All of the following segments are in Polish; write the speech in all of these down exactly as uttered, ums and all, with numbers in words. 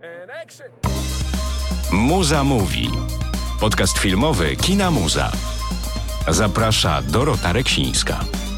Muza mówi. Podcast filmowy Kina Muza. Zaprasza Dorota Reksińska.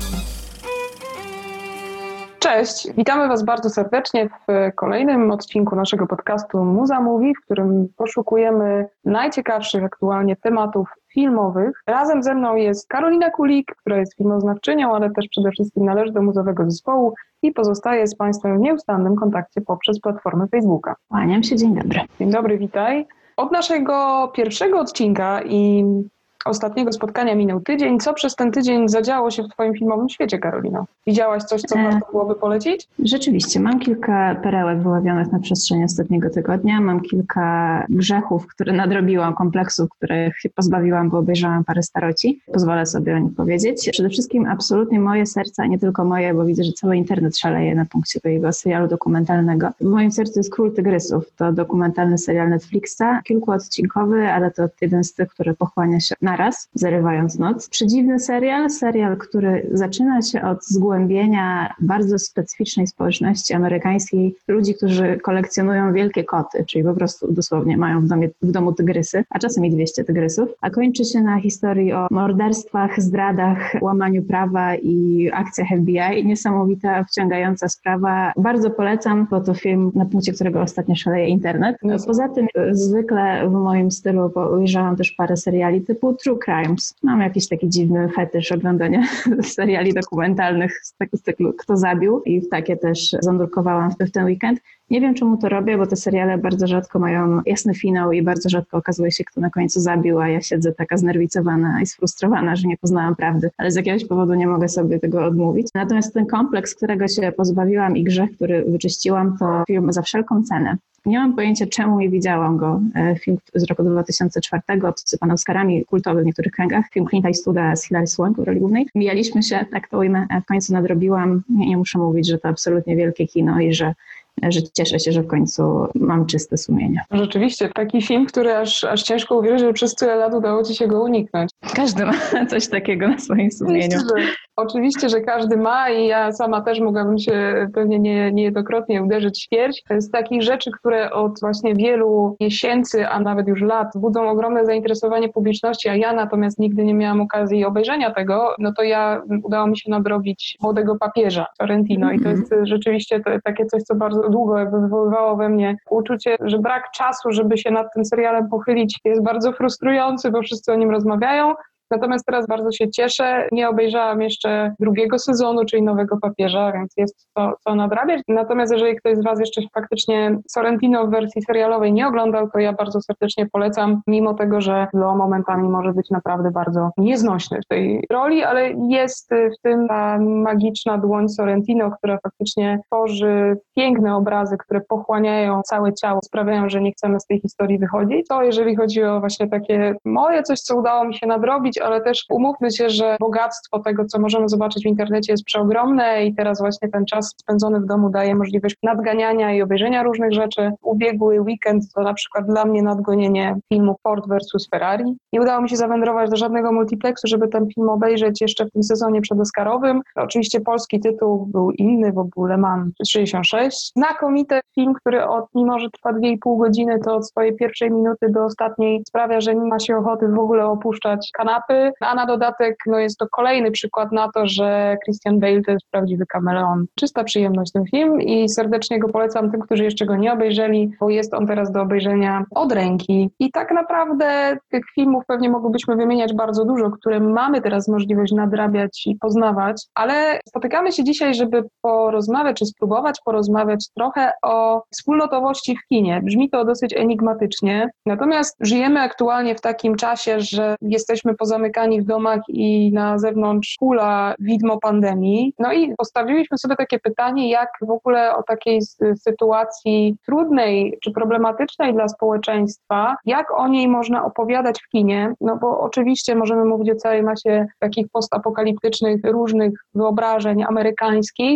Cześć, witamy Was bardzo serdecznie w kolejnym odcinku naszego podcastu Muza Mówi, w którym poszukujemy najciekawszych aktualnie tematów filmowych. Razem ze mną jest Karolina Kulik, która jest filmoznawczynią, ale też przede wszystkim należy do muzowego zespołu i pozostaje z Państwem w nieustannym kontakcie poprzez platformę Facebooka. Kłaniam się, dzień dobry. Dzień dobry, witaj. Od naszego pierwszego odcinka i ostatniego spotkania minął tydzień. Co przez ten tydzień zadziało się w Twoim filmowym świecie, Karolino? Widziałaś coś, co warto byłoby polecić? Rzeczywiście, mam kilka perełek wyławionych na przestrzeni ostatniego tygodnia. Mam kilka grzechów, które nadrobiłam, kompleksów, których się pozbawiłam, bo obejrzałam parę staroci. Pozwolę sobie o nich powiedzieć. Przede wszystkim absolutnie moje serce, a nie tylko moje, bo widzę, że cały internet szaleje na punkcie tego serialu dokumentalnego. W moim sercu jest Król Tygrysów. To dokumentalny serial Netflixa, kilkuodcinkowy, ale to jeden z tych, który pochłania się naraz, zarywając noc. Przedziwny serial, serial, który zaczyna się od zgłębienia bardzo specyficznej społeczności amerykańskiej, ludzi, którzy kolekcjonują wielkie koty, czyli po prostu dosłownie mają w, domie, w domu tygrysy, a czasem i dwieście tygrysów, a kończy się na historii o morderstwach, zdradach, łamaniu prawa i akcjach F B I. Niesamowita, wciągająca sprawa. Bardzo polecam, bo to film, na punkcie którego ostatnio szaleje internet. Poza tym zwykle w moim stylu, bo ujrzałam też parę seriali typu True Crimes. Mam jakiś taki dziwny fetysz oglądania seriali dokumentalnych z tego cyklu Kto zabił i w takie też zanurkowałam w ten weekend. Nie wiem, czemu to robię, bo te seriale bardzo rzadko mają jasny finał i bardzo rzadko okazuje się, kto na końcu zabił, a ja siedzę taka znerwicowana i sfrustrowana, że nie poznałam prawdy, ale z jakiegoś powodu nie mogę sobie tego odmówić. Natomiast ten kompleks, którego się pozbawiłam i grzech, który wyczyściłam, to film Za wszelką cenę. Nie mam pojęcia, czemu nie widziałam go. Film z roku dwa tysiące czwartego, obsypany Oscarami, kultowy w niektórych kręgach. Film Clint Eastwooda z Hilary Swank w roli głównej. Mijaliśmy się, tak to ujmę, a w końcu nadrobiłam. Nie, nie muszę mówić, że to absolutnie wielkie kino i że że cieszę się, że w końcu mam czyste sumienie. Rzeczywiście, taki film, który aż, aż ciężko uwierzyć, że przez tyle lat udało Ci się go uniknąć. Każdy ma coś takiego na swoim sumieniu. Oczywiście, że, oczywiście, że każdy ma i ja sama też mogłabym się pewnie nie, niejednokrotnie uderzyć w pierś. Z takich rzeczy, które od właśnie wielu miesięcy, a nawet już lat budzą ogromne zainteresowanie publiczności, a ja natomiast nigdy nie miałam okazji obejrzenia tego, no to ja udało mi się nadrobić Młodego papieża Sorrentino i to jest rzeczywiście to, takie coś, co bardzo długo jakby wywoływało we mnie uczucie, że brak czasu, żeby się nad tym serialem pochylić, jest bardzo frustrujący, bo wszyscy o nim rozmawiają. Natomiast teraz bardzo się cieszę. Nie obejrzałam jeszcze drugiego sezonu, czyli Nowego papieża, więc jest to co nadrabiać. Natomiast jeżeli ktoś z Was jeszcze faktycznie Sorrentino w wersji serialowej nie oglądał, to ja bardzo serdecznie polecam, mimo tego, że Leo momentami może być naprawdę bardzo nieznośny w tej roli, ale jest w tym ta magiczna dłoń Sorrentino, która faktycznie tworzy piękne obrazy, które pochłaniają całe ciało, sprawiają, że nie chcemy z tej historii wychodzić. To jeżeli chodzi o właśnie takie moje coś, co udało mi się nadrobić, ale też umówmy się, że bogactwo tego, co możemy zobaczyć w internecie, jest przeogromne i teraz właśnie ten czas spędzony w domu daje możliwość nadganiania i obejrzenia różnych rzeczy. Ubiegły weekend to na przykład dla mnie nadgonienie filmu Ford versus Ferrari. Nie udało mi się zawędrować do żadnego multiplexu, żeby ten film obejrzeć jeszcze w tym sezonie przedoscarowym. Oczywiście polski tytuł był inny, bo był Le Mans sześćdziesiąt sześć. Znakomity film, który od, mimo że trwa dwie i pół godziny, to od swojej pierwszej minuty do ostatniej sprawia, że nie ma się ochoty w ogóle opuszczać kanapy. A na dodatek no jest to kolejny przykład na to, że Christian Bale to jest prawdziwy kameleon. Czysta przyjemność ten film i serdecznie go polecam tym, którzy jeszcze go nie obejrzeli, bo jest on teraz do obejrzenia od ręki. I tak naprawdę tych filmów pewnie mogłybyśmy wymieniać bardzo dużo, które mamy teraz możliwość nadrabiać i poznawać, ale spotykamy się dzisiaj, żeby porozmawiać, czy spróbować porozmawiać trochę o wspólnotowości w kinie. Brzmi to dosyć enigmatycznie, natomiast żyjemy aktualnie w takim czasie, że jesteśmy pozamykani w domach i na zewnątrz hula widmo pandemii. No i postawiliśmy sobie takie pytanie, jak w ogóle o takiej sytuacji trudnej czy problematycznej dla społeczeństwa, jak o niej można opowiadać w kinie, no bo oczywiście możemy mówić o całej masie takich postapokaliptycznych różnych wyobrażeń amerykańskich,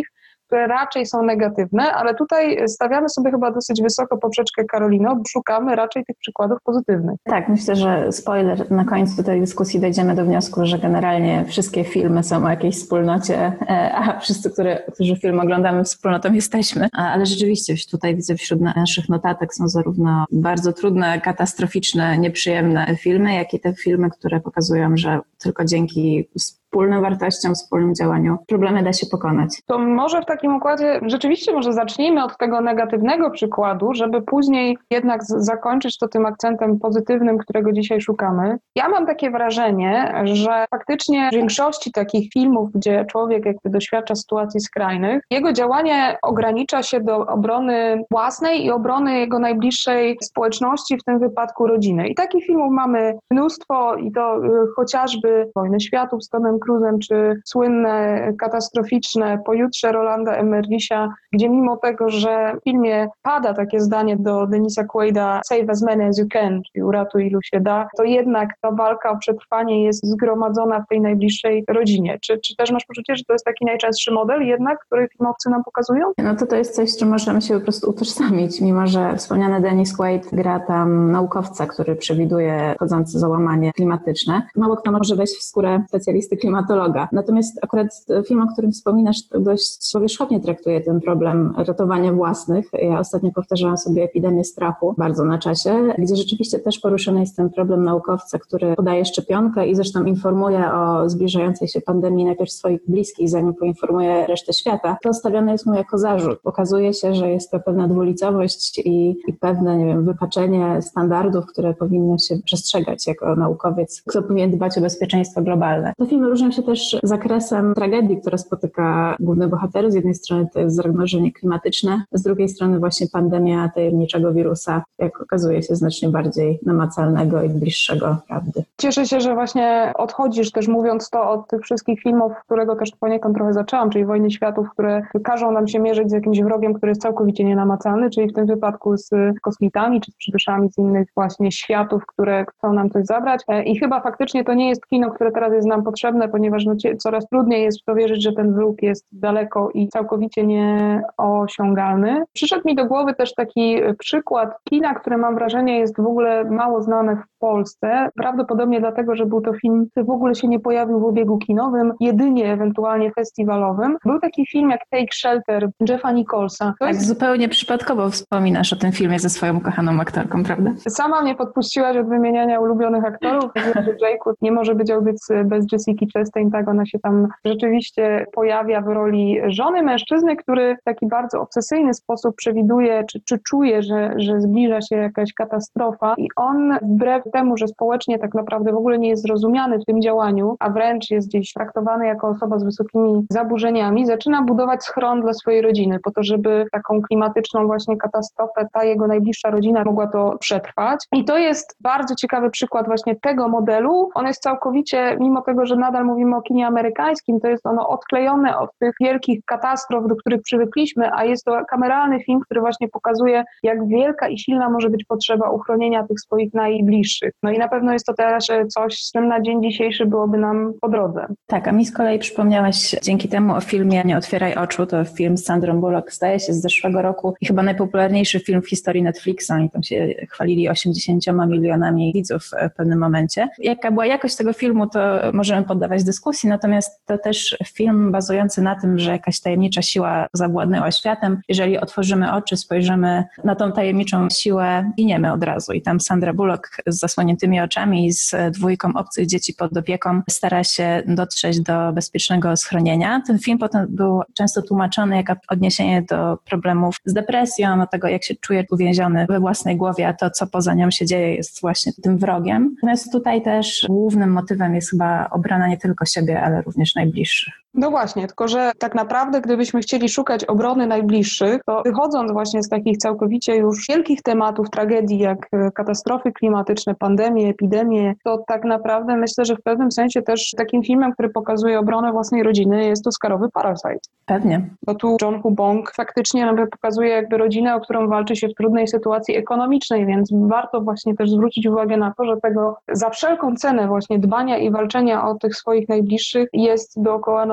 które raczej są negatywne, ale tutaj stawiamy sobie chyba dosyć wysoko poprzeczkę, Karolino, bo szukamy raczej tych przykładów pozytywnych. Tak, myślę, że spoiler, na końcu tej dyskusji dojdziemy do wniosku, że generalnie wszystkie filmy są o jakiejś wspólnocie, a wszyscy, które, którzy film oglądamy, wspólnotą jesteśmy. Ale rzeczywiście tutaj widzę wśród naszych notatek są zarówno bardzo trudne, katastroficzne, nieprzyjemne filmy, jak i te filmy, które pokazują, że tylko dzięki wspólnym wartościom, wspólnym działaniu problemy da się pokonać. To może w takim układzie rzeczywiście może zacznijmy od tego negatywnego przykładu, żeby później jednak z- zakończyć to tym akcentem pozytywnym, którego dzisiaj szukamy. Ja mam takie wrażenie, że faktycznie w większości takich filmów, gdzie człowiek jakby doświadcza sytuacji skrajnych, jego działanie ogranicza się do obrony własnej i obrony jego najbliższej społeczności, w tym wypadku rodziny. I takich filmów mamy mnóstwo i to y, chociażby Wojny Światów z Tomem Cruzem, czy słynne, katastroficzne Pojutrze Rolanda Emmerdisha, gdzie mimo tego, że w filmie pada takie zdanie do Denisa Quaida save as many as you can, czyli uratuj ilu się da, to jednak ta walka o przetrwanie jest zgromadzona w tej najbliższej rodzinie. Czy, czy też masz poczucie, że to jest taki najczęstszy model jednak, który filmowcy nam pokazują? No to to jest coś, z czym możemy się po prostu utożsamić, mimo że wspomniany Dennis Quaid gra tam naukowca, który przewiduje wchodzące załamanie klimatyczne. Mało kto może wejść w skórę specjalisty klimatologa. Natomiast akurat film, o którym wspominasz, dość powierzchownie traktuje ten problem ratowania własnych. Ja ostatnio powtarzałam sobie Epidemię strachu, bardzo na czasie, gdzie rzeczywiście też poruszony jest ten problem naukowca, który podaje szczepionkę i zresztą informuje o zbliżającej się pandemii najpierw swoich bliskich, zanim poinformuje resztę świata. To stawiane jest mu jako zarzut. Okazuje się, że jest to pewna dwulicowość i, i pewne, nie wiem, wypaczenie standardów, które powinno się przestrzegać jako naukowiec, kto powinien dbać o bezpieczeństwo globalne. Te filmy różnią się też zakresem tragedii, która spotyka głównych bohaterów. Z jednej strony to jest zamrożenie klimatyczne, z drugiej strony właśnie pandemia tajemniczego wirusa, jak okazuje się, znacznie bardziej namacalnego i bliższego prawdy. Cieszę się, że właśnie odchodzisz też mówiąc to od tych wszystkich filmów, którego też poniekąd trochę zaczęłam, czyli Wojny Światów, które każą nam się mierzyć z jakimś wrogiem, który jest całkowicie nenamacalny, czyli w tym wypadku z kosmitami czy z przybyszami z innych właśnie światów, które chcą nam coś zabrać. I chyba faktycznie to nie jest kino, które teraz jest nam potrzebne, ponieważ no, coraz trudniej jest w to wierzyć, że ten wróg jest daleko i całkowicie nieosiągalny. Przyszedł mi do głowy też taki przykład kina, które mam wrażenie jest w ogóle mało znane w Polsce. Prawdopodobnie dlatego, że był to film, który w ogóle się nie pojawił w obiegu kinowym, jedynie ewentualnie festiwalowym. Był taki film jak Take Shelter Jeffa Nicholsa. To Tak, jest... zupełnie przypadkowo wspominasz o tym filmie ze swoją ukochaną aktorką, prawda? Sama mnie podpuściłaś od wymieniania ulubionych aktorów. Jake'u nie może być audycji bez Jessica Chastain, tak ona się tam rzeczywiście pojawia w roli żony mężczyzny, który w taki bardzo obsesyjny sposób przewiduje, czy, czy czuje, że, że zbliża się jakaś katastrofa i on wbrew temu, że społecznie tak naprawdę w ogóle nie jest zrozumiany w tym działaniu, a wręcz jest gdzieś traktowany jako osoba z wysokimi zaburzeniami, zaczyna budować schron dla swojej rodziny, po to, żeby taką klimatyczną właśnie katastrofę ta jego najbliższa rodzina mogła to przetrwać. I to jest bardzo ciekawy przykład właśnie tego modelu. On jest całkowicie, mimo tego, że nadal mówimy o kinie amerykańskim, to jest ono odklejone od tych wielkich katastrof, do których przywykliśmy, a jest to kameralny film, który właśnie pokazuje, jak wielka i silna może być potrzeba uchronienia tych swoich najbliższych. No i na pewno jest to też coś, z czym na dzień dzisiejszy byłoby nam po drodze. Tak, a mi z kolei przypomniałaś dzięki temu o filmie Nie otwieraj oczu, to film z Sandrą Bullock, zdaje się, z zeszłego roku i chyba najpopularniejszy film w historii Netflixa. Oni tam się chwalili osiemdziesięcioma milionami widzów w pewnym momencie. Jaka była jakość tego filmu, to możemy poddawać dyskusji, natomiast to też film bazujący na tym, że jakaś tajemnicza siła zawładnęła światem. Jeżeli otworzymy oczy, spojrzymy na tą tajemniczą siłę, giniemy od razu. I tam Sandra Bullock z zasłoniętymi oczami i z dwójką obcych dzieci pod opieką stara się dotrzeć do bezpiecznego schronienia. Ten film potem był często tłumaczony jako odniesienie do problemów z depresją, do tego, jak się czuje uwięziony we własnej głowie, a to, co poza nią się dzieje, jest właśnie tym wrogiem. Natomiast tutaj też głównym motywem jest chyba obrona nie tylko siebie, ale również najbliższych. No właśnie, tylko że tak naprawdę gdybyśmy chcieli szukać obrony najbliższych, to wychodząc właśnie z takich całkowicie już wielkich tematów, tragedii jak katastrofy klimatyczne, pandemie, epidemie, to tak naprawdę myślę, że w pewnym sensie też takim filmem, który pokazuje obronę własnej rodziny, jest Oscarowy Parasite. Pewnie. Bo tu John Hu-Bong faktycznie nawet pokazuje jakby rodzinę, o którą walczy się w trudnej sytuacji ekonomicznej, więc warto właśnie też zwrócić uwagę na to, że tego za wszelką cenę właśnie dbania i walczenia o tych swoich najbliższych jest dookoła nas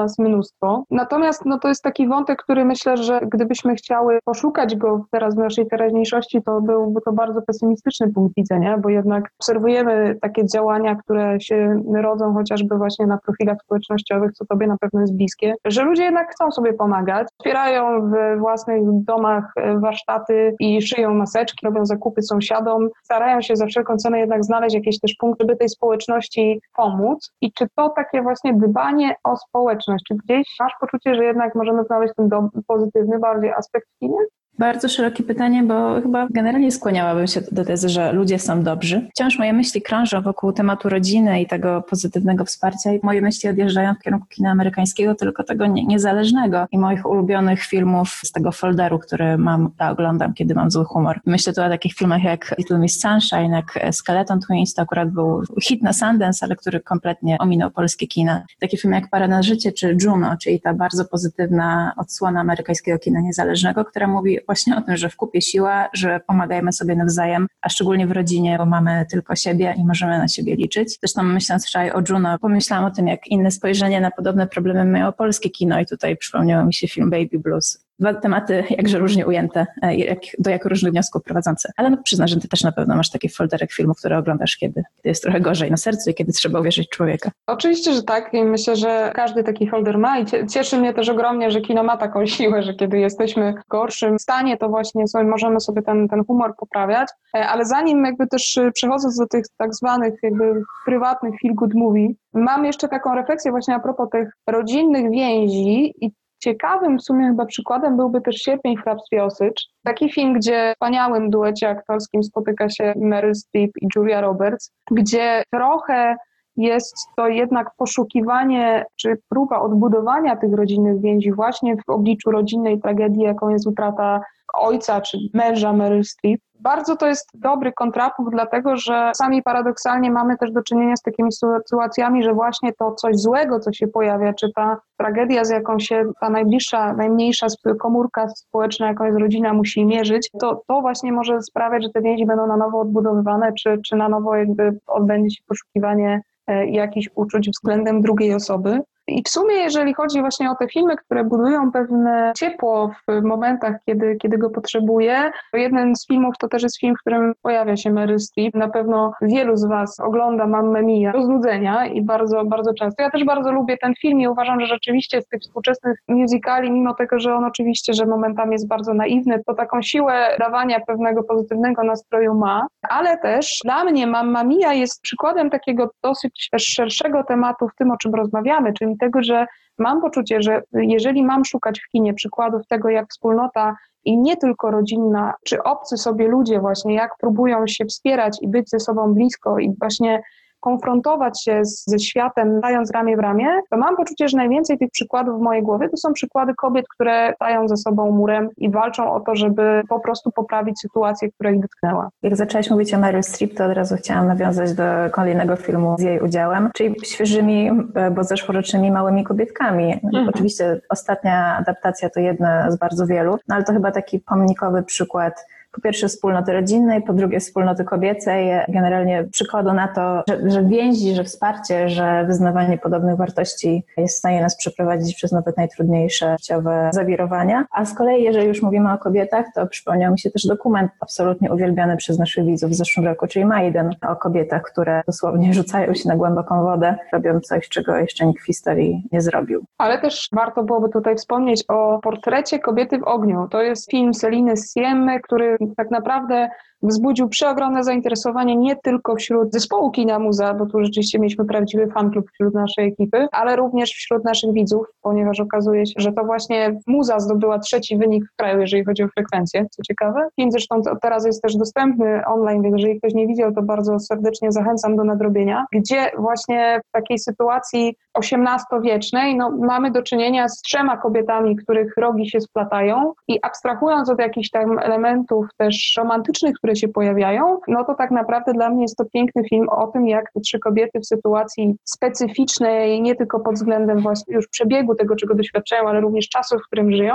nas mnóstwo. Natomiast no, to jest taki wątek, który myślę, że gdybyśmy chciały poszukać go teraz w naszej teraźniejszości, to byłby to bardzo pesymistyczny punkt widzenia, bo jednak obserwujemy takie działania, które się rodzą chociażby właśnie na profilach społecznościowych, co tobie na pewno jest bliskie, że ludzie jednak chcą sobie pomagać, otwierają w własnych domach warsztaty i szyją maseczki, robią zakupy sąsiadom, starają się za wszelką cenę jednak znaleźć jakieś też punkty, żeby tej społeczności pomóc. I czy to takie właśnie dbanie o społeczność, czy gdzieś masz poczucie, że jednak możemy znaleźć ten do, pozytywny bardziej aspekt w kinie? Bardzo szerokie pytanie, bo chyba generalnie skłaniałabym się do tezy, że ludzie są dobrzy. Wciąż moje myśli krążą wokół tematu rodziny i tego pozytywnego wsparcia i moje myśli odjeżdżają w kierunku kina amerykańskiego, tylko tego nie, niezależnego i moich ulubionych filmów z tego folderu, który mam, ja oglądam, kiedy mam zły humor. Myślę tu o takich filmach jak Little Miss Sunshine, jak Skeleton Twins, to akurat był hit na Sundance, ale który kompletnie ominął polskie kina. Takie filmy jak Para na życie czy Juno, czyli ta bardzo pozytywna odsłona amerykańskiego kina niezależnego, która mówi właśnie o tym, że w kupie siła, że pomagajmy sobie nawzajem, a szczególnie w rodzinie, bo mamy tylko siebie i możemy na siebie liczyć. Zresztą myśląc wczoraj o Juno, pomyślałam o tym, jak inne spojrzenie na podobne problemy miało polskie kino i tutaj przypomniało mi się film Baby Blues. Dwa tematy jakże różnie ujęte, jak, do jak różnych wniosków prowadzące. Ale no przyznasz, że ty też na pewno masz taki folderek filmów, które oglądasz, kiedy, kiedy jest trochę gorzej na sercu i kiedy trzeba uwierzyć człowieka. Oczywiście, że tak i myślę, że każdy taki folder ma i cieszy mnie też ogromnie, że kino ma taką siłę, że kiedy jesteśmy w gorszym stanie, to właśnie sobie, możemy sobie ten, ten humor poprawiać. Ale zanim jakby też przechodząc do tych tak zwanych jakby prywatnych feel good movie, mam jeszcze taką refleksję właśnie a propos tych rodzinnych więzi i ciekawym w sumie chyba przykładem byłby też Sierpień w hrabstwie Osycz. Taki film, gdzie w wspaniałym duecie aktorskim spotyka się Meryl Streep i Julia Roberts, gdzie trochę jest to jednak poszukiwanie czy próba odbudowania tych rodzinnych więzi właśnie w obliczu rodzinnej tragedii, jaką jest utrata ojca czy męża Meryl Streep. Bardzo to jest dobry kontrapunkt, dlatego że sami paradoksalnie mamy też do czynienia z takimi sytuacjami, że właśnie to coś złego, co się pojawia, czy ta tragedia, z jaką się ta najbliższa, najmniejsza komórka społeczna, jaką jest rodzina, musi mierzyć, to, to właśnie może sprawiać, że te więzi będą na nowo odbudowywane, czy, czy na nowo jakby odbędzie się poszukiwanie jakichś uczuć względem drugiej osoby. I w sumie, jeżeli chodzi właśnie o te filmy, które budują pewne ciepło w momentach, kiedy, kiedy go potrzebuje, to jeden z filmów to też jest film, w którym pojawia się Meryl Streep. Na pewno wielu z was ogląda Mamma Mia do znudzenia i bardzo, bardzo często. Ja też bardzo lubię ten film i uważam, że rzeczywiście z tych współczesnych musicali, mimo tego, że on oczywiście, że momentami jest bardzo naiwny, to taką siłę dawania pewnego pozytywnego nastroju ma, ale też dla mnie Mamma Mia jest przykładem takiego dosyć też szerszego tematu w tym, o czym rozmawiamy, czyli tego, że mam poczucie, że jeżeli mam szukać w kinie przykładów tego, jak wspólnota i nie tylko rodzinna, czy obcy sobie ludzie właśnie, jak próbują się wspierać i być ze sobą blisko i właśnie konfrontować się z, ze światem, dając ramię w ramię, to mam poczucie, że najwięcej tych przykładów w mojej głowie to są przykłady kobiet, które stają ze sobą murem i walczą o to, żeby po prostu poprawić sytuację, która ich dotknęła. Jak zaczęłaś mówić o Meryl Streep, to od razu chciałam nawiązać do kolejnego filmu z jej udziałem, czyli świeżymi, bo zeszłorocznymi Małymi kobietkami. Mhm. Oczywiście ostatnia adaptacja to jedna z bardzo wielu, no ale to chyba taki pomnikowy przykład po pierwsze wspólnoty rodzinnej, po drugie wspólnoty kobiecej, generalnie przykładu na to, że, że więzi, że wsparcie, że wyznawanie podobnych wartości jest w stanie nas przeprowadzić przez nawet najtrudniejsze życiowe zawirowania. A z kolei, jeżeli już mówimy o kobietach, to przypomniał mi się też dokument absolutnie uwielbiany przez naszych widzów w zeszłym roku, czyli Maiden, o kobietach, które dosłownie rzucają się na głęboką wodę, robią coś, czego jeszcze nikt w historii nie zrobił. Ale też warto byłoby tutaj wspomnieć o portrecie kobiety w ogniu. To jest film Celiny Sciammy, który tak naprawdę wzbudził przeogromne zainteresowanie nie tylko wśród zespołu Kina Muza, bo tu rzeczywiście mieliśmy prawdziwy fanklub wśród naszej ekipy, ale również wśród naszych widzów, ponieważ okazuje się, że to właśnie Muza zdobyła trzeci wynik w kraju, jeżeli chodzi o frekwencję, co ciekawe. Film zresztą teraz jest też dostępny online, więc jeżeli ktoś nie widział, to bardzo serdecznie zachęcam do nadrobienia, gdzie właśnie w takiej sytuacji osiemnastowiecznej no, mamy do czynienia z trzema kobietami, których rogi się splatają i abstrahując od jakichś tam elementów też romantycznych, które się pojawiają, no to tak naprawdę dla mnie jest to piękny film o tym, jak te trzy kobiety w sytuacji specyficznej, nie tylko pod względem właśnie już przebiegu tego, czego doświadczają, ale również czasu, w którym żyją,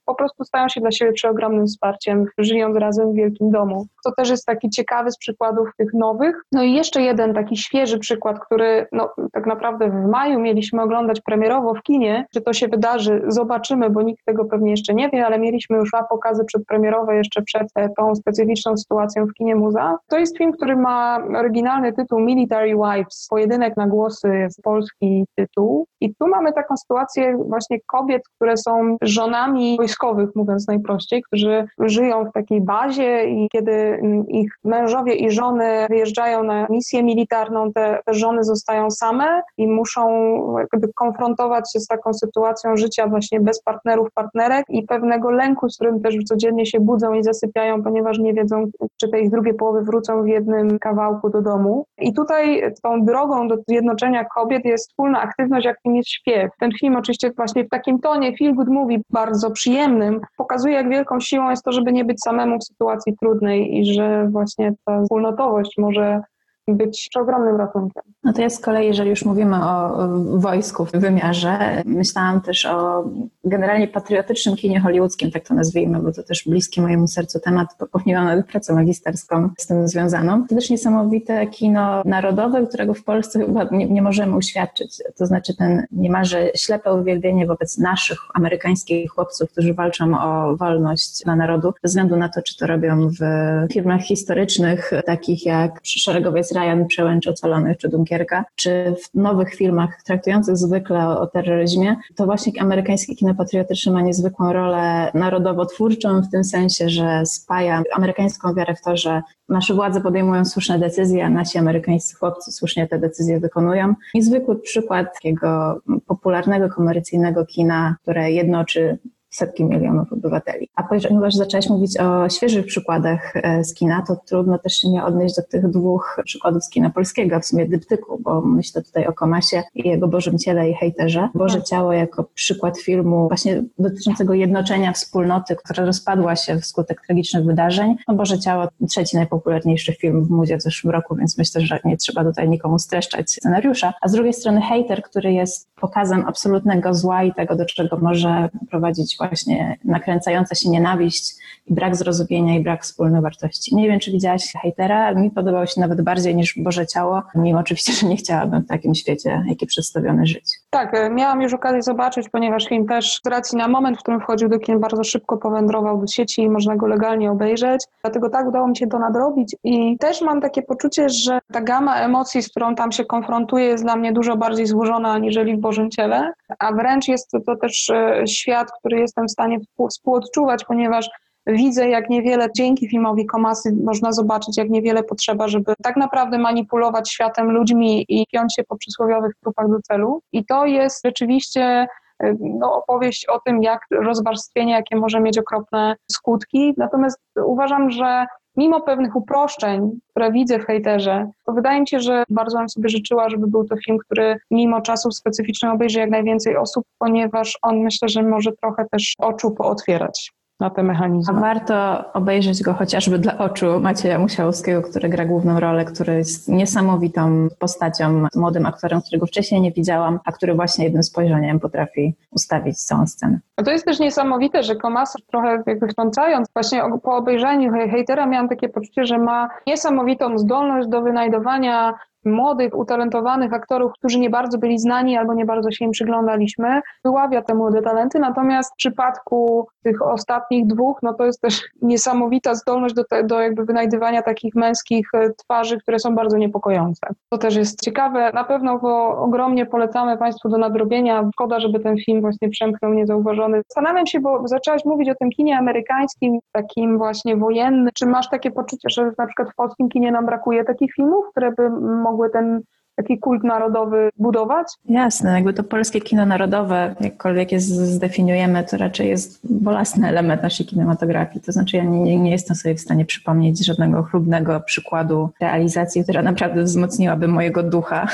po prostu stają się dla siebie przeogromnym wsparciem, żyjąc razem w wielkim domu. To też jest taki ciekawy z przykładów tych nowych. No i jeszcze jeden taki świeży przykład, który no, tak naprawdę w maju mieliśmy oglądać premierowo w kinie. Czy to się wydarzy? Zobaczymy, bo nikt tego pewnie jeszcze nie wie, ale mieliśmy już dwa pokazy przedpremierowe jeszcze przed tą specyficzną sytuacją w kinie Muza. To jest film, który ma oryginalny tytuł Military Wives, pojedynek na głosy jest polski tytuł. I tu mamy taką sytuację właśnie kobiet, które są żonami wojskowych, mówiąc najprościej, którzy żyją w takiej bazie i kiedy ich mężowie i żony wyjeżdżają na misję militarną, te, te żony zostają same i muszą jakby konfrontować się z taką sytuacją życia właśnie bez partnerów, partnerek i pewnego lęku, z którym też codziennie się budzą i zasypiają, ponieważ nie wiedzą, czy te ich drugie połowy wrócą w jednym kawałku do domu. I tutaj tą drogą do zjednoczenia kobiet jest wspólna aktywność, jakim jest śpiew. Ten film oczywiście właśnie w takim tonie feel good movie bardzo przyjemnym pokazuje, jak wielką siłą jest to, żeby nie być samemu w sytuacji trudnej i że właśnie ta wspólnotowość może być ogromnym ratunkiem. No to ja z kolei, jeżeli już mówimy o wojsku w wymiarze, myślałam też o generalnie patriotycznym kinie hollywoodzkim, tak to nazwijmy, bo to też bliski mojemu sercu temat, popełniłam nawet pracę magisterską z tym związaną. To też niesamowite kino narodowe, którego w Polsce chyba nie, nie możemy uświadczyć. To znaczy ten niemalże ślepe uwielbienie wobec naszych amerykańskich chłopców, którzy walczą o wolność dla narodu, bez względu na to, czy to robią w filmach historycznych, takich jak Szeregowiec Ryan, Przełęcz Ocalonych czy Dunkierka, czy w nowych filmach traktujących zwykle o, o terroryzmie, to właśnie amerykańskie kino patriotyczne ma niezwykłą rolę narodowo-twórczą w tym sensie, że spaja amerykańską wiarę w to, że nasze władze podejmują słuszne decyzje, a nasi amerykańscy chłopcy słusznie te decyzje wykonują. Niezwykły przykład takiego popularnego, komercyjnego kina, które jednoczy setki milionów obywateli. A ponieważ zaczęłaś mówić o świeżych przykładach z kina, to trudno też się nie odnieść do tych dwóch przykładów z kina polskiego, w sumie dyptyku, bo myślę tutaj o Komasie i jego Bożym Ciele i Hejterze. Boże Ciało jako przykład filmu właśnie dotyczącego jednoczenia wspólnoty, która rozpadła się wskutek tragicznych wydarzeń. No Boże Ciało, trzeci najpopularniejszy film w Muzie w zeszłym roku, więc myślę, że nie trzeba tutaj nikomu streszczać scenariusza. A z drugiej strony Hejter, który jest pokazem absolutnego zła i tego, do czego może prowadzić właśnie nakręcająca się nienawiść i brak zrozumienia i brak wspólnych wartości. Nie wiem, czy widziałaś Hejtera, mi podobał się nawet bardziej niż Boże Ciało, mimo oczywiście, że nie chciałabym w takim świecie, jaki przedstawiony, żyć. Tak, miałam już okazję zobaczyć, ponieważ film też z racji na moment, w którym wchodził do kin, bardzo szybko powędrował do sieci i można go legalnie obejrzeć. Dlatego tak udało mi się to nadrobić i też mam takie poczucie, że ta gama emocji, z którą tam się konfrontuję, jest dla mnie dużo bardziej złożona aniżeli w Bożym Ciele, a wręcz jest to, to też świat, który jestem w stanie współodczuwać, ponieważ widzę, jak niewiele dzięki filmowi Komasy można zobaczyć, jak niewiele potrzeba, żeby tak naprawdę manipulować światem, ludźmi i piąć się po przysłowiowych trupach do celu. I to jest rzeczywiście no, opowieść o tym, jak rozwarstwienie, jakie może mieć okropne skutki. Natomiast uważam, że mimo pewnych uproszczeń, które widzę w Hejterze, to wydaje mi się, że bardzo bym sobie życzyła, żeby był to film, który mimo czasów specyficznych obejrzy jak najwięcej osób, ponieważ on myślę, że może trochę też oczu pootwierać na te mechanizmy. A warto obejrzeć go chociażby dla oczu Macieja Musiałowskiego, który gra główną rolę, który jest niesamowitą postacią, młodym aktorem, którego wcześniej nie widziałam, a który właśnie jednym spojrzeniem potrafi ustawić całą scenę. No to jest też niesamowite, że Komasa trochę jakby wtrącając, właśnie po obejrzeniu Hejtera miałam takie poczucie, że ma niesamowitą zdolność do wynajdowania młodych, utalentowanych aktorów, którzy nie bardzo byli znani albo nie bardzo się im przyglądaliśmy, wyławia te młode talenty, natomiast w przypadku tych ostatnich dwóch, no to jest też niesamowita zdolność do, te, do jakby wynajdywania takich męskich twarzy, które są bardzo niepokojące. To też jest ciekawe, na pewno go ogromnie polecamy Państwu do nadrobienia. Szkoda, żeby ten film właśnie przemknął niezauważony. Zastanawiam się, bo zaczęłaś mówić o tym kinie amerykańskim, takim właśnie wojennym. Czy masz takie poczucie, że na przykład w polskim kinie nam brakuje takich filmów, które by mogły ten taki kult narodowy budować? Jasne, jakby to polskie kino narodowe, jakkolwiek je zdefiniujemy, to raczej jest bolesny element naszej kinematografii. To znaczy ja nie, nie jestem sobie w stanie przypomnieć żadnego chlubnego przykładu realizacji, która naprawdę wzmocniłaby mojego ducha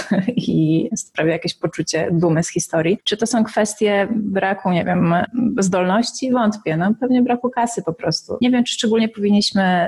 i sprawia jakieś poczucie dumy z historii. Czy to są kwestie braku, nie wiem, zdolności? Wątpię. No pewnie braku kasy po prostu. Nie wiem, czy szczególnie powinniśmy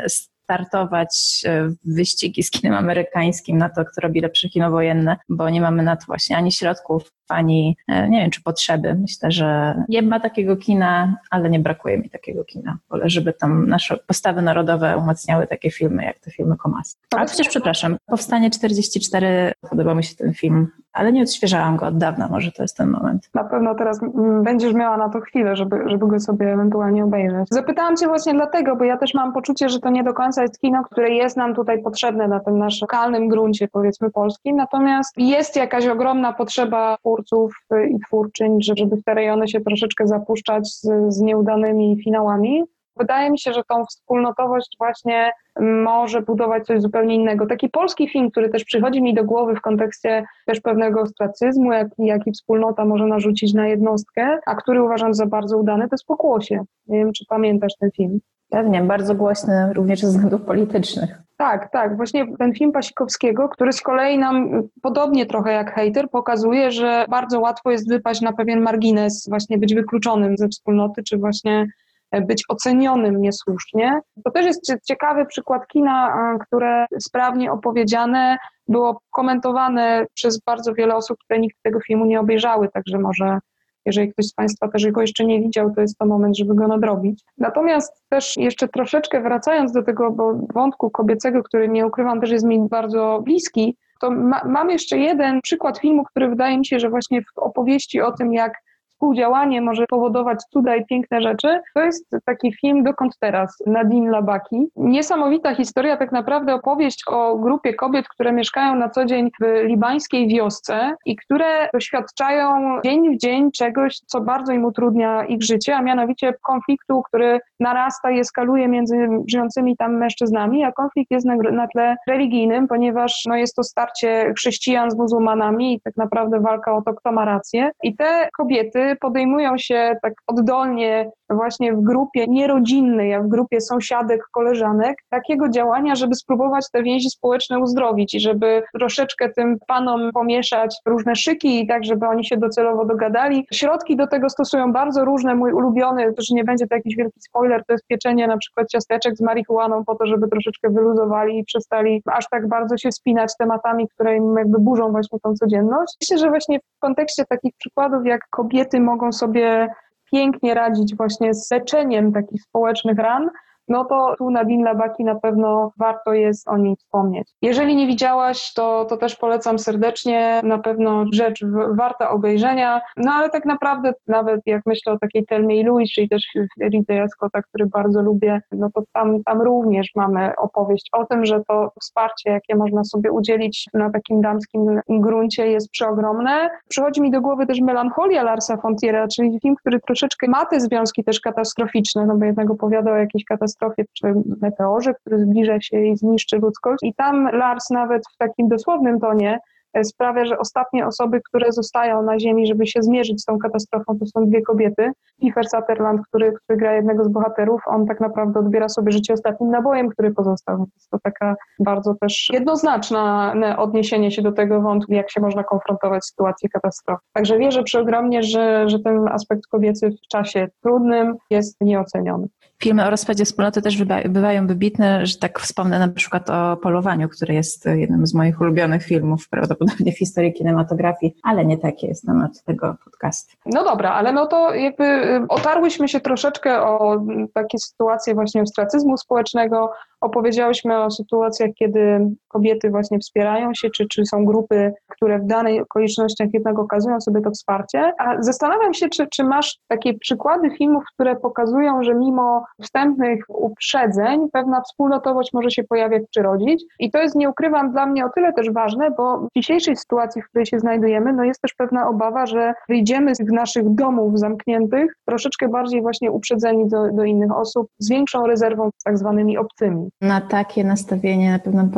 startować w wyścigi z kinem amerykańskim na to, kto robi lepsze kino wojenne, bo nie mamy na to właśnie ani środków, ani nie wiem, czy potrzeby. Myślę, że nie ma takiego kina, ale nie brakuje mi takiego kina. Wolę, żeby tam nasze postawy narodowe umacniały takie filmy, jak te filmy Komasa. A przecież, przepraszam, Powstanie czterdzieści cztery, podobał mi się ten film, ale nie odświeżałam go od dawna, może to jest ten moment. Na pewno teraz będziesz miała na to chwilę, żeby, żeby go sobie ewentualnie obejrzeć. Zapytałam Cię właśnie dlatego, bo ja też mam poczucie, że to nie do końca jest kino, które jest nam tutaj potrzebne na tym naszym lokalnym gruncie, powiedzmy polskim, natomiast jest jakaś ogromna potrzeba twórców i twórczyń, żeby w te rejony się troszeczkę zapuszczać z, z nieudanymi finałami. Wydaje mi się, że tą wspólnotowość właśnie może budować coś zupełnie innego. Taki polski film, który też przychodzi mi do głowy w kontekście też pewnego ostracyzmu, jak, jaki wspólnota może narzucić na jednostkę, a który uważam za bardzo udany, to jest Pokłosie. Nie wiem, czy pamiętasz ten film. Pewnie, bardzo głośny również ze względów politycznych. Tak, tak. Właśnie ten film Pasikowskiego, który z kolei nam, podobnie trochę jak Hejter, pokazuje, że bardzo łatwo jest wypaść na pewien margines, właśnie być wykluczonym ze wspólnoty, czy właśnie być ocenionym niesłusznie. To też jest ciekawy przykład kina, które sprawnie opowiedziane, było komentowane przez bardzo wiele osób, które nigdy tego filmu nie obejrzały, także może jeżeli ktoś z Państwa też go jeszcze nie widział, to jest to moment, żeby go nadrobić. Natomiast też jeszcze troszeczkę wracając do tego bo wątku kobiecego, który nie ukrywam też jest mi bardzo bliski, to ma, mam jeszcze jeden przykład filmu, który wydaje mi się, że właśnie w opowieści o tym, jak współdziałanie może powodować cuda i piękne rzeczy. To jest taki film Dokąd teraz? Nadine Labaki. Niesamowita historia, tak naprawdę opowieść o grupie kobiet, które mieszkają na co dzień w libańskiej wiosce i które doświadczają dzień w dzień czegoś, co bardzo im utrudnia ich życie, a mianowicie konfliktu, który narasta i eskaluje między żyjącymi tam mężczyznami, a konflikt jest na, na tle religijnym, ponieważ no, jest to starcie chrześcijan z muzułmanami i tak naprawdę walka o to, kto ma rację. I te kobiety podejmują się tak oddolnie właśnie w grupie nierodzinnej, a w grupie sąsiadek, koleżanek, takiego działania, żeby spróbować te więzi społeczne uzdrowić i żeby troszeczkę tym panom pomieszać różne szyki i tak, żeby oni się docelowo dogadali. Środki do tego stosują bardzo różne. Mój ulubiony, to że nie będzie to jakiś wielki spoiler, to jest pieczenie na przykład ciasteczek z marihuaną po to, żeby troszeczkę wyluzowali i przestali aż tak bardzo się spinać tematami, które im jakby burzą właśnie tą codzienność. Myślę, że właśnie w kontekście takich przykładów, jak kobiety mogą sobie pięknie radzić właśnie z leczeniem takich społecznych ran, no to tu Nadine Labaki na pewno warto jest o niej wspomnieć. Jeżeli nie widziałaś, to, to też polecam serdecznie, na pewno rzecz w, warta obejrzenia, no ale tak naprawdę nawet jak myślę o takiej Thelmie Louise, czyli też Ridleya Scotta, który bardzo lubię, no to tam, tam również mamy opowieść o tym, że to wsparcie, jakie można sobie udzielić na takim damskim gruncie jest przeogromne. Przychodzi mi do głowy też Melancholia Larsa Fontiera, czyli film, który troszeczkę ma te związki też katastroficzne, no bo jednak opowiada o jakiejś katastrofie czy meteorze, który zbliża się i zniszczy ludzkość. I tam Lars nawet w takim dosłownym tonie sprawia, że ostatnie osoby, które zostają na ziemi, żeby się zmierzyć z tą katastrofą, to są dwie kobiety. Kiefer Sutherland, który, który gra jednego z bohaterów, on tak naprawdę odbiera sobie życie ostatnim nabojem, który pozostał. Jest to taka bardzo też jednoznaczne odniesienie się do tego wątku, jak się można konfrontować z sytuacją katastrofy. Także wierzę przeogromnie, że, że ten aspekt kobiecy w czasie trudnym jest nieoceniony. Filmy o rozpadzie wspólnoty też bywają wybitne, że tak wspomnę na przykład o Polowaniu, który jest jednym z moich ulubionych filmów, prawdopodobnie w historii kinematografii, ale nie taki jest temat tego podcastu. No dobra, ale no to jakby otarłyśmy się troszeczkę o takie sytuacje właśnie ostracyzmu społecznego, opowiedziałyśmy o sytuacjach, kiedy kobiety właśnie wspierają się, czy, czy są grupy, które w danej okolicznościach jednak okazują sobie to wsparcie. A zastanawiam się, czy, czy masz takie przykłady filmów, które pokazują, że mimo wstępnych uprzedzeń pewna wspólnotowość może się pojawiać czy rodzić. I to jest, nie ukrywam, dla mnie o tyle też ważne, bo w dzisiejszej sytuacji, w której się znajdujemy, no jest też pewna obawa, że wyjdziemy z naszych domów zamkniętych troszeczkę bardziej właśnie uprzedzeni do, do innych osób, z większą rezerwą z tak zwanymi obcymi. Na takie nastawienie na pewno polecam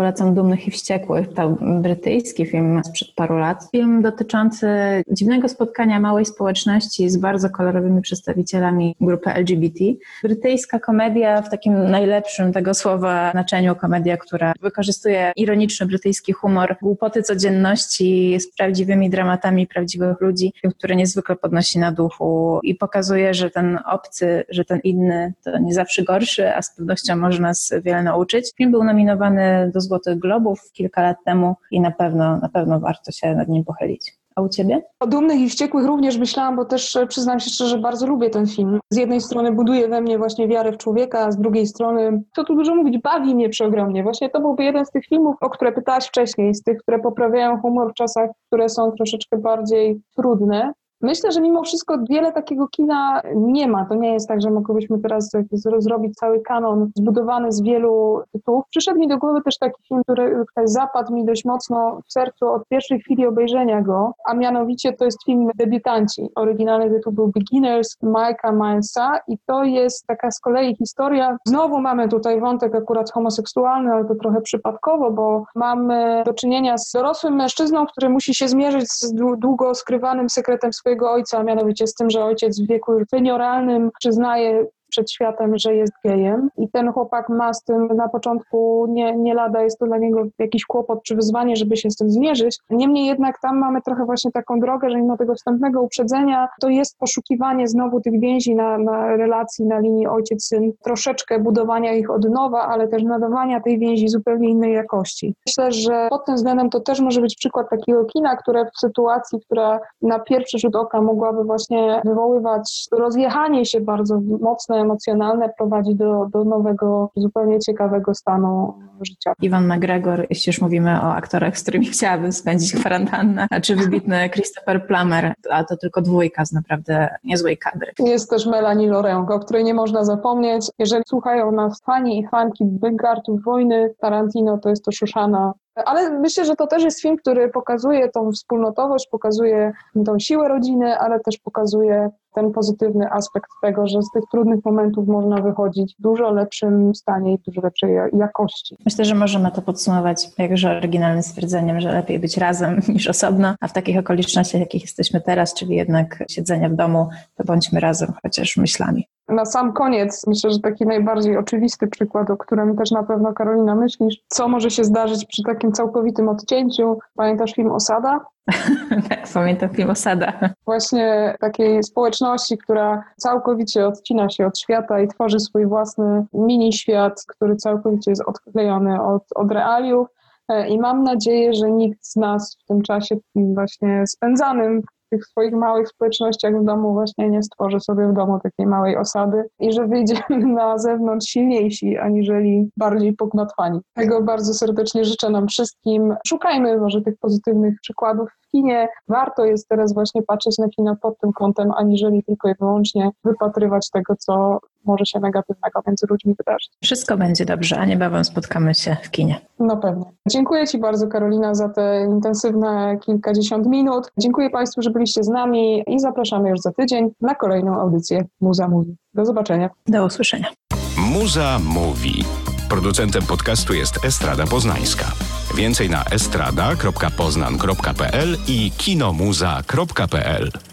Dumnych i Wściekłych. To brytyjski film sprzed paru lat. Film dotyczący dziwnego spotkania małej społeczności z bardzo kolorowymi przedstawicielami grupy L G B T. Brytyjska komedia w takim najlepszym tego słowa znaczeniu, komedia, która wykorzystuje ironiczny brytyjski humor, głupoty codzienności z prawdziwymi dramatami prawdziwych ludzi, który niezwykle podnosi na duchu i pokazuje, że ten obcy, że ten inny to nie zawsze gorszy, a z pewnością może nas wiele nauczyć. Film był nominowany do Złotych Globów kilka lat temu i na pewno, na pewno warto się nad nim pochylić. A u Ciebie? O Dumnych i Wściekłych również myślałam, bo też przyznam się szczerze, bardzo lubię ten film. Z jednej strony buduje we mnie właśnie wiarę w człowieka, a z drugiej strony, co tu dużo mówić, bawi mnie przeogromnie. Właśnie to byłby jeden z tych filmów, o które pytałaś wcześniej, z tych, które poprawiają humor w czasach, które są troszeczkę bardziej trudne. Myślę, że mimo wszystko wiele takiego kina nie ma. To nie jest tak, że moglibyśmy teraz zrobić cały kanon zbudowany z wielu tytułów. Przyszedł mi do głowy też taki film, który zapadł mi dość mocno w sercu od pierwszej chwili obejrzenia go, a mianowicie to jest film Debiutanci. Oryginalny tytuł był Beginners Mike'a Milesa i to jest taka z kolei historia. Znowu mamy tutaj wątek akurat homoseksualny, ale to trochę przypadkowo, bo mamy do czynienia z dorosłym mężczyzną, który musi się zmierzyć z długo skrywanym sekretem swojego ojca, a mianowicie z tym, że ojciec w wieku senioralnym przyznaje przed światem, że jest gejem i ten chłopak ma z tym na początku nie, nie lada, jest to dla niego jakiś kłopot czy wyzwanie, żeby się z tym zmierzyć. Niemniej jednak tam mamy trochę właśnie taką drogę, że mimo tego wstępnego uprzedzenia to jest poszukiwanie znowu tych więzi na, na relacji na linii ojciec-syn, troszeczkę budowania ich od nowa, ale też nadawania tej więzi zupełnie innej jakości. Myślę, że pod tym względem to też może być przykład takiego kina, które w sytuacji, która na pierwszy rzut oka mogłaby właśnie wywoływać rozjechanie się bardzo mocne, emocjonalne, prowadzi do, do nowego, zupełnie ciekawego stanu życia. Iwan McGregor, jeśli już mówimy o aktorach, z którymi chciałabym spędzić kwarantannę, a czy wybitny Christopher Plummer, a to tylko dwójka z naprawdę niezłej kadry. Jest też Melanie Laurent, o której nie można zapomnieć. Jeżeli słuchają nas fani i fanki Bogartów Wojny, Tarantino, to jest to Szuszana. Ale myślę, że to też jest film, który pokazuje tą wspólnotowość, pokazuje tą siłę rodziny, ale też pokazuje ten pozytywny aspekt tego, że z tych trudnych momentów można wychodzić w dużo lepszym stanie i dużo lepszej jakości. Myślę, że możemy to podsumować jakże oryginalnym stwierdzeniem, że lepiej być razem niż osobno, a w takich okolicznościach, jakich jesteśmy teraz, czyli jednak siedzenia w domu, to bądźmy razem chociaż myślami. Na sam koniec, myślę, że taki najbardziej oczywisty przykład, o którym też na pewno Karolina myślisz, co może się zdarzyć przy takim całkowitym odcięciu. Pamiętasz film Osada? Tak, pamiętam film Osada. Właśnie takiej społeczności, która całkowicie odcina się od świata i tworzy swój własny mini świat, który całkowicie jest odklejony od, od realiów. I mam nadzieję, że nikt z nas w tym czasie właśnie spędzanym w tych swoich małych społecznościach w domu właśnie nie stworzy sobie w domu takiej małej osady i że wyjdziemy na zewnątrz silniejsi, aniżeli bardziej pogmatwani. Tego bardzo serdecznie życzę nam wszystkim. Szukajmy może tych pozytywnych przykładów w kinie. Warto jest teraz właśnie patrzeć na kino pod tym kątem, aniżeli tylko i wyłącznie wypatrywać tego, co może się negatywnego między ludźmi wydarzyć. Wszystko będzie dobrze, a niebawem spotkamy się w kinie. No pewnie. Dziękuję Ci bardzo, Karolina, za te intensywne kilkadziesiąt minut. Dziękuję Państwu, że byliście z nami i zapraszamy już za tydzień na kolejną audycję Muza Mówi. Do zobaczenia. Do usłyszenia. Muza Mówi. Producentem podcastu jest Estrada Poznańska. Więcej na estrada kropka poznan kropka p l i kinomuza kropka p l.